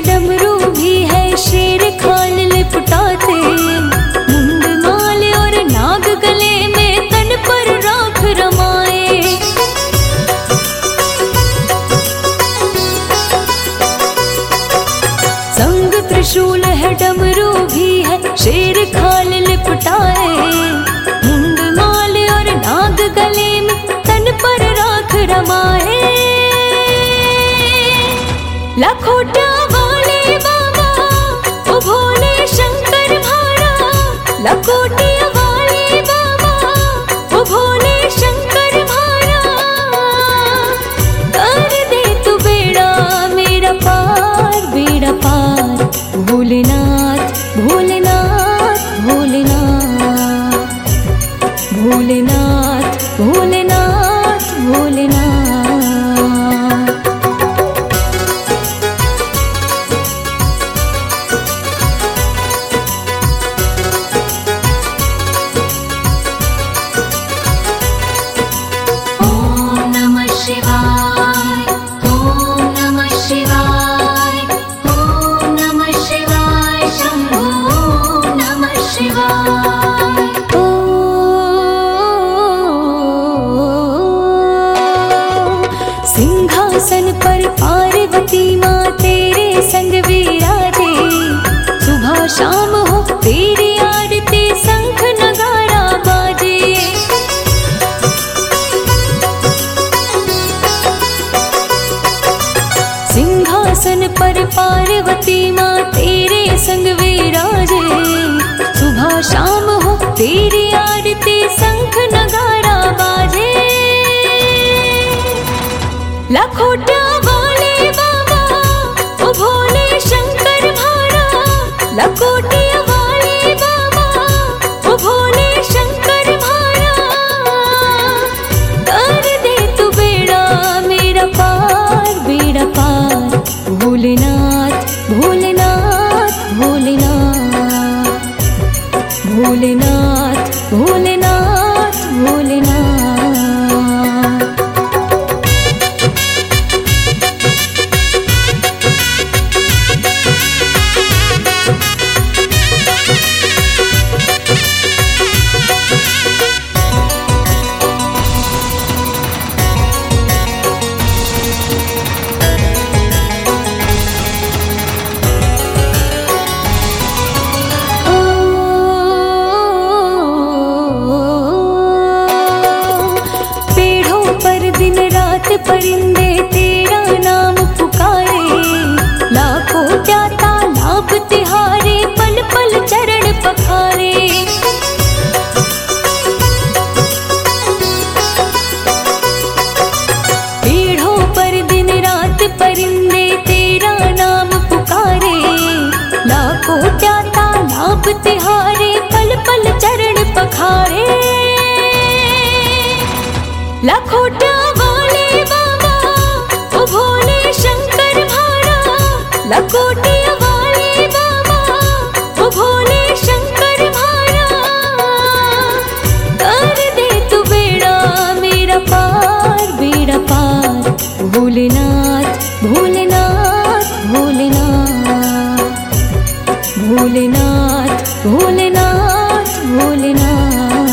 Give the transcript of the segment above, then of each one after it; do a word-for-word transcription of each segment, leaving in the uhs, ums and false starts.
डमरू भी है शेर खाल लिपटाते, मुंड माल और नाग गले में तन पर राख रमाए। संग त्रिशूल है डमरू भी है शेर खाल लिपटाए, मुंड माल और नाग गले में तन पर राख रमाए। लखोटा वाले बाबा ओ भोले शंकर भारा, लखोटिया वाले बाबा ओ भोले शंकर भारा, कर दे तू बेड़ा मेरा पार, बेड़ा पार। भोलेनाथ भोलेनाथ भोलेनाथ भोलेनाथ भोलेनाथ भोलेनाथ। सिंहासन पर पार्वती माँ तेरे संग विराजे, सुबह शाम हो तेरी आरती शंख नगारा बाजे। सिंहासन पर पार्वती माँ तेरे संग विराजे, सुबह शाम हो तेरी आरती शंख नगारा बाजे। लखोटा वाले बाबा ओ भोले शंकर भारा, लखोटिया वाले बाबा ओ भोले शंकर भारा, कर दे तू बेड़ा मेरा पार, बेड़ा पार। भोलेनाथ भोलेनाथ भोलेनाथ भोलेनाथ भोलेनाथ भोलेनाथ। परिंदे तेरा नाम पुकारे, लाखों जाता लाभ तिहारे, पल पल चरण पखारे। पेड़ों पर दिन रात परिंदे तेरा नाम पुकारे, लाखों जाता लाभ तिहारे, पल पल चरण पखारे। लखोटा भोले शंकर भारा, लखोटिया वाले बाबा ओ भोले शंकर भारा, कर दे तू बेड़ा मेरा पार, बेड़ा पार। भोलेनाथ भोलेनाथ भोलेनाथ भोलेनाथ भोलेनाथ भोलेनाथ।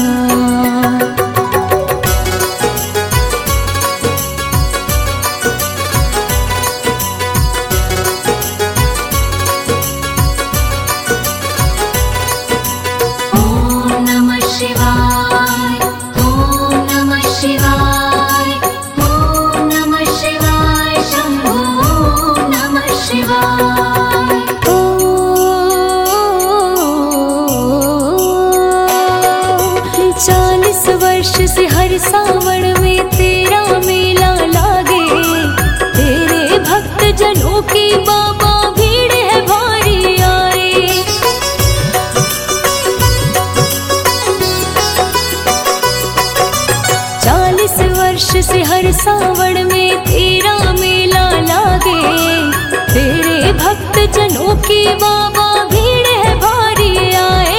चालीस वर्ष से हर सावन में तेरा मेला लागे, तेरे भक्त जनों की बाबा भीड़ है भारी आए। चालीस वर्ष से हर सावन में तेरा मेला लागे, तेरे भक्त जनों की बाबा भीड़ है भारी आए।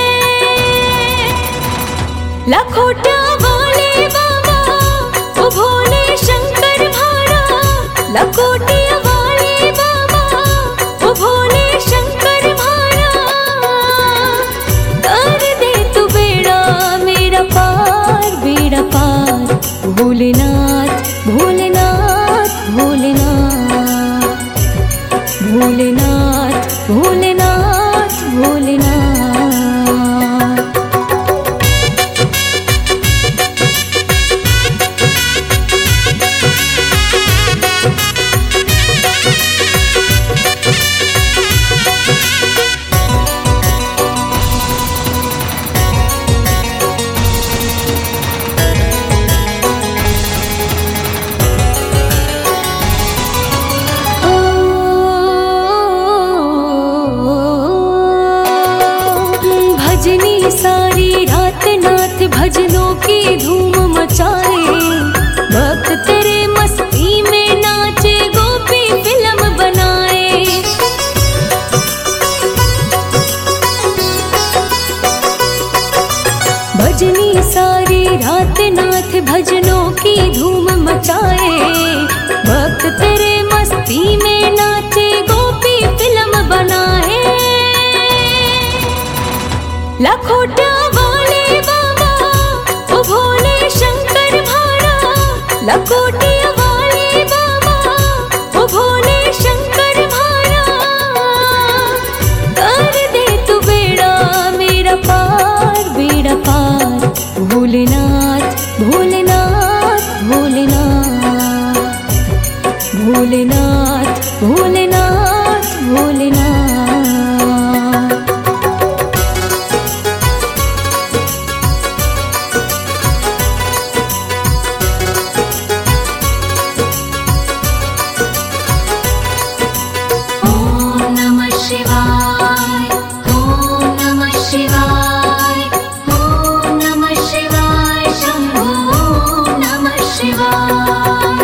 लखोटा वाले बाबा ओ भोले शंकर भारा, लखोटिया वाले बाबा ओ भोलेनाथ भोलेनाथ भोलेनाथ। भजनी सारी रात नाथ भजनों की धूम मचाए, भक्त तेरे मस्ती में नाचे गोपी फिल्म बनाए। भजनी सारी रात नाथ भजनों की धूम मचाए, भक्त तेरे मस्ती में नाचे गोपी फिल्म बनाए। लखोटा वाले बाबा ओ भोले शंकर भारा, लखोटे वाले बाबा ओ भोले शंकर भारा, कर दे तू बेड़ा मेरा पार बेड़ा पार। भोलेनाथ भोलेनाथ भोलेनाथ भोलेनाथ भोलेनाथ भोलेनाथ। शिवाय ओम नमः शिवाय ओम नमः शिवाय शंभो ओम नमः शिवाय।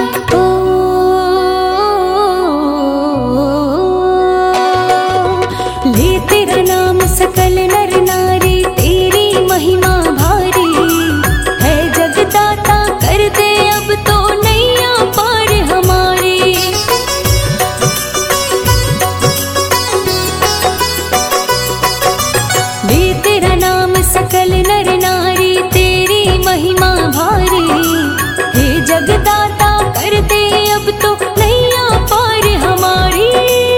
ले तेरा नाम सकल नर नारी, तेरी महिमा भारी है जगदाता, कर दे अब तो नैया पार हमारी। सकल नर नारी तेरी महिमा भारी, हे जगदाता कर दे अब तो नैया पार हमारी।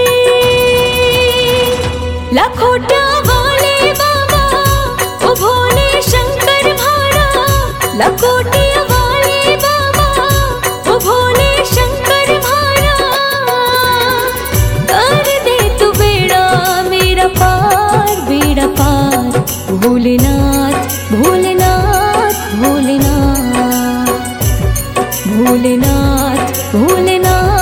लखोटा वाले बाबा ओ भोले शंकर भारा, लखोटे वाले बाबा ओ भोले शंकर भारा, कर दे तू बेड़ा मेरा पार बेड़ा पार। भोलेनाथ भोलेनाथ भोलेनाथ भोलेनाथ भोलेनाथ